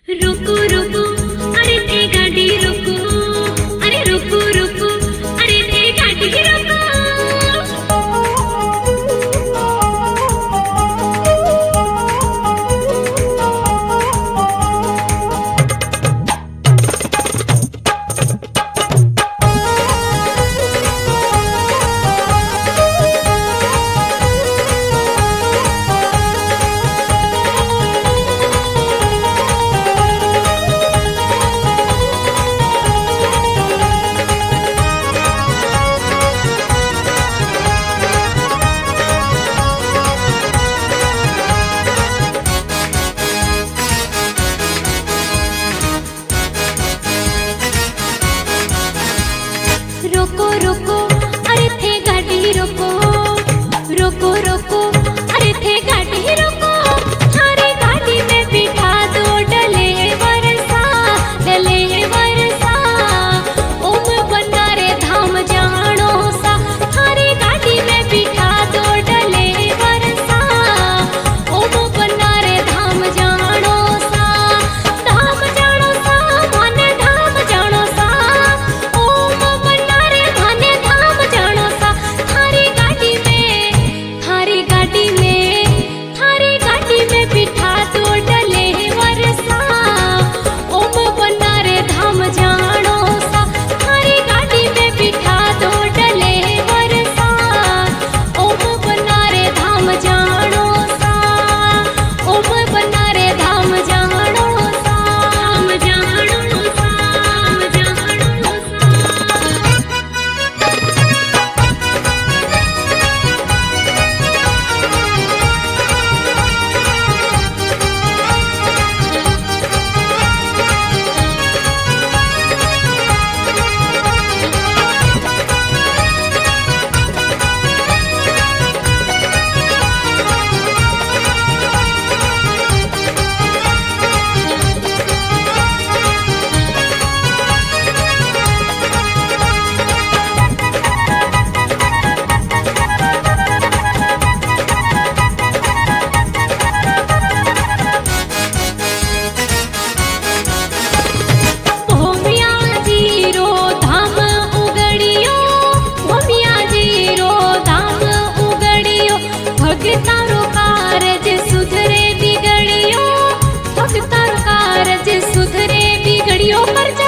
रुको रुको अरे ते गाड़ी रुको, अरे रुको रुको अरे ते गाड़ी रुको। रुको रुको अरे थे गाड़ी रुको, रुको रुको अरे थे गाड़ी रुको। थारी गाड़ी में बिठा दो डले बरसा, डले बरसा। ओम बना रे धाम जानो सा, थारी गाड़ी में बिठा दो डले बरसा। ओम बना रे धाम जानो सा, धाम जानो सा माने धाम जानो सा। ओम बिठा दो डले बरसा। ओम बना रे धाम जानो सा, थारी गाड़ी में बिठा दो डले बरसा। ओम बना रे धाम जानो सा, ओम बना रे धाम जानो सा, धाम जानो सा, धाम जानो भगतारो कारज सुधरे बिगड़ियो, भगतारो कारज सुधरे बिगड़ियो। पर